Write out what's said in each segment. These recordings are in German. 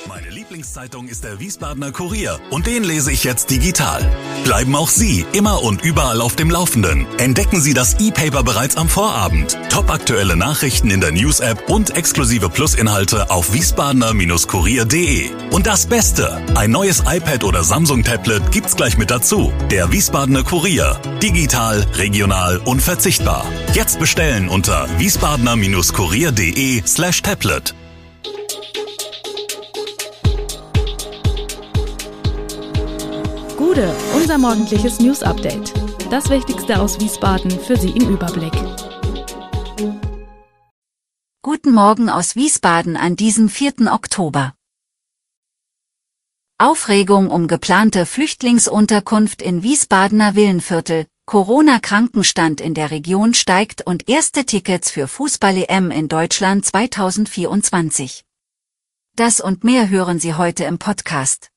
Meine Lieblingszeitung ist der Wiesbadener Kurier und den lese ich jetzt digital. Bleiben auch Sie immer und überall auf dem Laufenden. Entdecken Sie das E-Paper bereits am Vorabend. Topaktuelle Nachrichten in der News-App und exklusive Plusinhalte auf wiesbadener-kurier.de. Und das Beste, ein neues iPad oder Samsung-Tablet gibt's gleich mit dazu. Der Wiesbadener Kurier. Digital, regional, unverzichtbar. Jetzt bestellen unter wiesbadener-kurier.de/tablet. Gude, unser morgendliches News-Update. Das Wichtigste aus Wiesbaden für Sie im Überblick. Guten Morgen aus Wiesbaden an diesem 4. Oktober. Aufregung um geplante Flüchtlingsunterkunft in Wiesbadener Villenviertel. Corona-Krankenstand in der Region steigt und erste Tickets für Fußball-EM in Deutschland 2024. Das und mehr hören Sie heute im Podcast.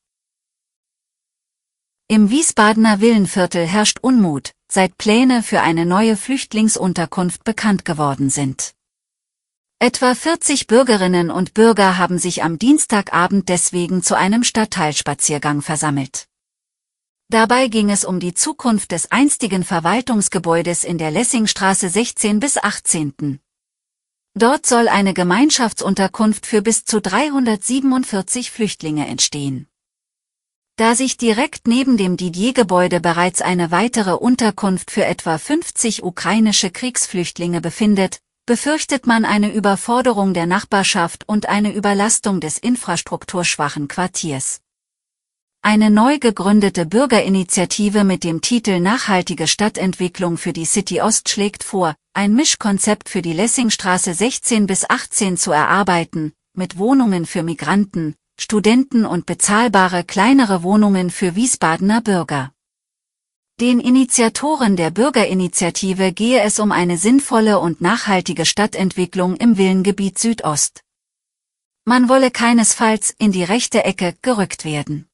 Im Wiesbadener Villenviertel herrscht Unmut, seit Pläne für eine neue Flüchtlingsunterkunft bekannt geworden sind. Etwa 40 Bürgerinnen und Bürger haben sich am Dienstagabend deswegen zu einem Stadtteilspaziergang versammelt. Dabei ging es um die Zukunft des einstigen Verwaltungsgebäudes in der Lessingstraße 16 bis 18. Dort soll eine Gemeinschaftsunterkunft für bis zu 347 Flüchtlinge entstehen. Da sich direkt neben dem Didier-Gebäude bereits eine weitere Unterkunft für etwa 50 ukrainische Kriegsflüchtlinge befindet, befürchtet man eine Überforderung der Nachbarschaft und eine Überlastung des infrastrukturschwachen Quartiers. Eine neu gegründete Bürgerinitiative mit dem Titel Nachhaltige Stadtentwicklung für die City Ost schlägt vor, ein Mischkonzept für die Lessingstraße 16 bis 18 zu erarbeiten, mit Wohnungen für Migranten, Studenten und bezahlbare kleinere Wohnungen für Wiesbadener Bürger. Den Initiatoren der Bürgerinitiative gehe es um eine sinnvolle und nachhaltige Stadtentwicklung im Villengebiet Südost. Man wolle keinesfalls in die rechte Ecke gerückt werden.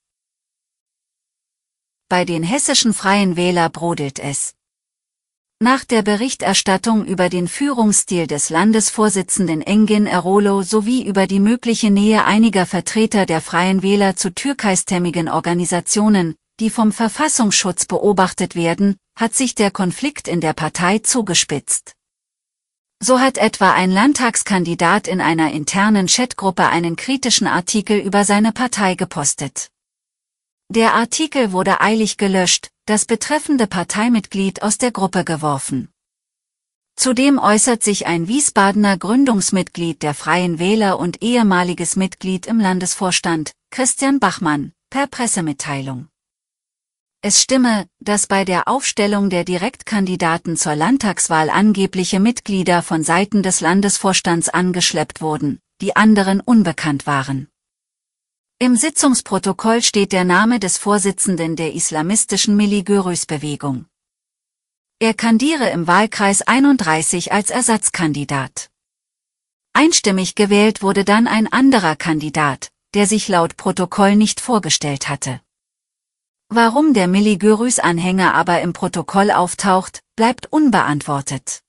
Bei den hessischen Freien Wähler brodelt es. Nach der Berichterstattung über den Führungsstil des Landesvorsitzenden Engin Erolo sowie über die mögliche Nähe einiger Vertreter der Freien Wähler zu türkeistämmigen Organisationen, die vom Verfassungsschutz beobachtet werden, hat sich der Konflikt in der Partei zugespitzt. So hat etwa ein Landtagskandidat in einer internen Chatgruppe einen kritischen Artikel über seine Partei gepostet. Der Artikel wurde eilig gelöscht, das betreffende Parteimitglied aus der Gruppe geworfen. Zudem äußert sich ein Wiesbadener Gründungsmitglied der Freien Wähler und ehemaliges Mitglied im Landesvorstand, Christian Bachmann, per Pressemitteilung. Es stimme, dass bei der Aufstellung der Direktkandidaten zur Landtagswahl angebliche Mitglieder von Seiten des Landesvorstands angeschleppt wurden, die anderen unbekannt waren. Im Sitzungsprotokoll steht der Name des Vorsitzenden der islamistischen Milli-Görüs-Bewegung. Er kandiere im Wahlkreis 31 als Ersatzkandidat. Einstimmig gewählt wurde dann ein anderer Kandidat, der sich laut Protokoll nicht vorgestellt hatte. Warum der Milli-Görüs-Anhänger aber im Protokoll auftaucht, bleibt unbeantwortet.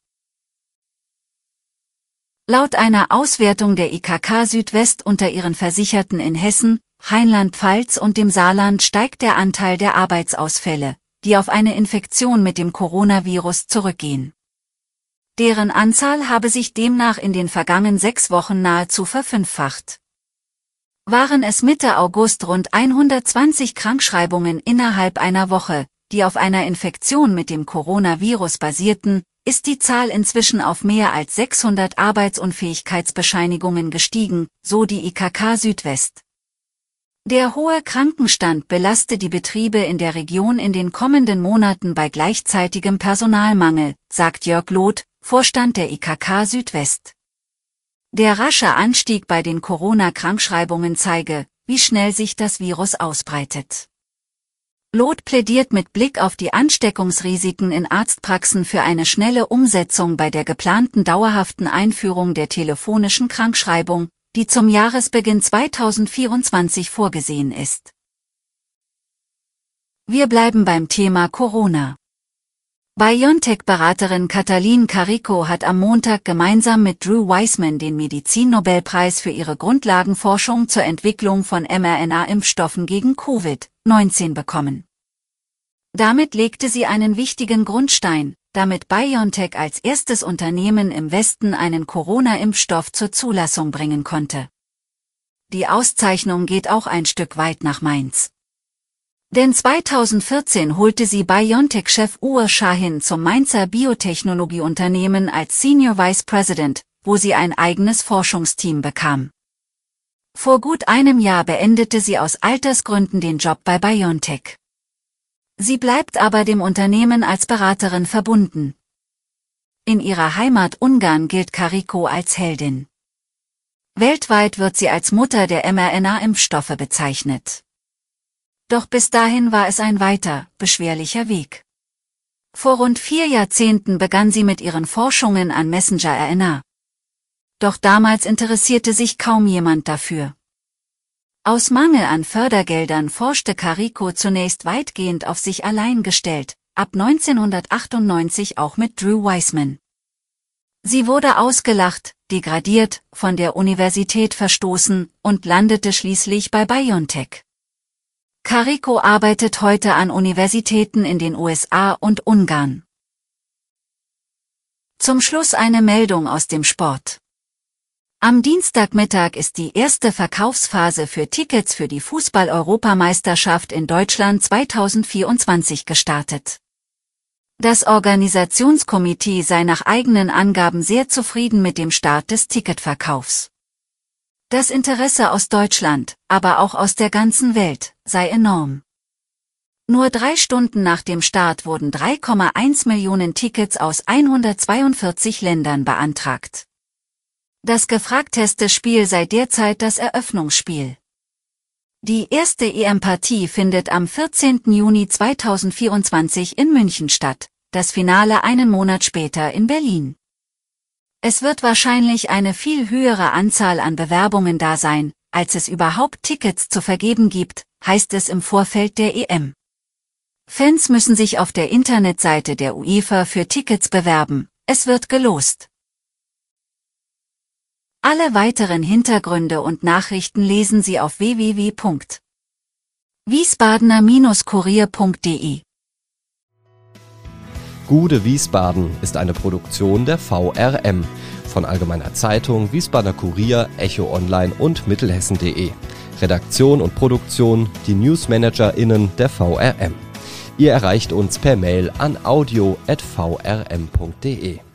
Laut einer Auswertung der IKK Südwest unter ihren Versicherten in Hessen, Rheinland-Pfalz und dem Saarland steigt der Anteil der Arbeitsausfälle, die auf eine Infektion mit dem Coronavirus zurückgehen. Deren Anzahl habe sich demnach in den vergangenen 6 Wochen nahezu verfünffacht. Waren es Mitte August rund 120 Krankschreibungen innerhalb einer Woche, die auf einer Infektion mit dem Coronavirus basierten, ist die Zahl inzwischen auf mehr als 600 Arbeitsunfähigkeitsbescheinigungen gestiegen, so die IKK Südwest. Der hohe Krankenstand belaste die Betriebe in der Region in den kommenden Monaten bei gleichzeitigem Personalmangel, sagt Jörg Loth, Vorstand der IKK Südwest. Der rasche Anstieg bei den Corona-Krankschreibungen zeige, wie schnell sich das Virus ausbreitet. Loth plädiert mit Blick auf die Ansteckungsrisiken in Arztpraxen für eine schnelle Umsetzung bei der geplanten dauerhaften Einführung der telefonischen Krankschreibung, die zum Jahresbeginn 2024 vorgesehen ist. Wir bleiben beim Thema Corona. BioNTech-Beraterin Katalin Karikó hat am Montag gemeinsam mit Drew Weissman den Medizinnobelpreis für ihre Grundlagenforschung zur Entwicklung von mRNA-Impfstoffen gegen Covid-19 bekommen. Damit legte sie einen wichtigen Grundstein, damit BioNTech als erstes Unternehmen im Westen einen Corona-Impfstoff zur Zulassung bringen konnte. Die Auszeichnung geht auch ein Stück weit nach Mainz. Denn 2014 holte sie BioNTech-Chef Uğur Şahin zum Mainzer Biotechnologieunternehmen als Senior Vice President, wo sie ein eigenes Forschungsteam bekam. Vor gut einem Jahr beendete sie aus Altersgründen den Job bei BioNTech. Sie bleibt aber dem Unternehmen als Beraterin verbunden. In ihrer Heimat Ungarn gilt Karikó als Heldin. Weltweit wird sie als Mutter der mRNA-Impfstoffe bezeichnet. Doch bis dahin war es ein weiter, beschwerlicher Weg. Vor rund 4 Jahrzehnten begann sie mit ihren Forschungen an Messenger-RNA. Doch damals interessierte sich kaum jemand dafür. Aus Mangel an Fördergeldern forschte Karikó zunächst weitgehend auf sich allein gestellt, ab 1998 auch mit Drew Weissman. Sie wurde ausgelacht, degradiert, von der Universität verstoßen und landete schließlich bei BioNTech. Karikó arbeitet heute an Universitäten in den USA und Ungarn. Zum Schluss eine Meldung aus dem Sport. Am Dienstagmittag ist die erste Verkaufsphase für Tickets für die Fußball-Europameisterschaft in Deutschland 2024 gestartet. Das Organisationskomitee sei nach eigenen Angaben sehr zufrieden mit dem Start des Ticketverkaufs. Das Interesse aus Deutschland, aber auch aus der ganzen Welt, sei enorm. Nur 3 Stunden nach dem Start wurden 3,1 Millionen Tickets aus 142 Ländern beantragt. Das gefragteste Spiel sei derzeit das Eröffnungsspiel. Die erste EM-Partie findet am 14. Juni 2024 in München statt, das Finale einen Monat später in Berlin. Es wird wahrscheinlich eine viel höhere Anzahl an Bewerbungen da sein, als es überhaupt Tickets zu vergeben gibt, heißt es im Vorfeld der EM. Fans müssen sich auf der Internetseite der UEFA für Tickets bewerben, es wird gelost. Alle weiteren Hintergründe und Nachrichten lesen Sie auf www.wiesbadener-kurier.de. Gude Wiesbaden ist eine Produktion der VRM von Allgemeiner Zeitung, Wiesbadener Kurier, Echo Online und Mittelhessen.de. Redaktion und Produktion die NewsmanagerInnen der VRM. Ihr erreicht uns per Mail an audio@vrm.de.